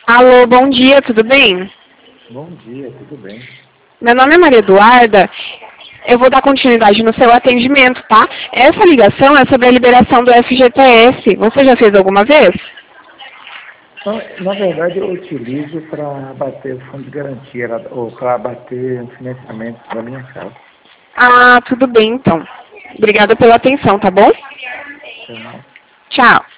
Alô, bom dia, tudo bem? Bom dia, tudo bem? Meu nome é Maria Eduarda. Eu vou dar continuidade no seu atendimento, tá? Essa ligação é sobre a liberação do FGTS. Você já fez alguma vez? Não, na verdade, eu utilizo para bater o fundo de garantia, ou para bater o financiamento da minha casa. Ah, tudo bem então. Obrigada pela atenção, tá bom? Tá? Tchau.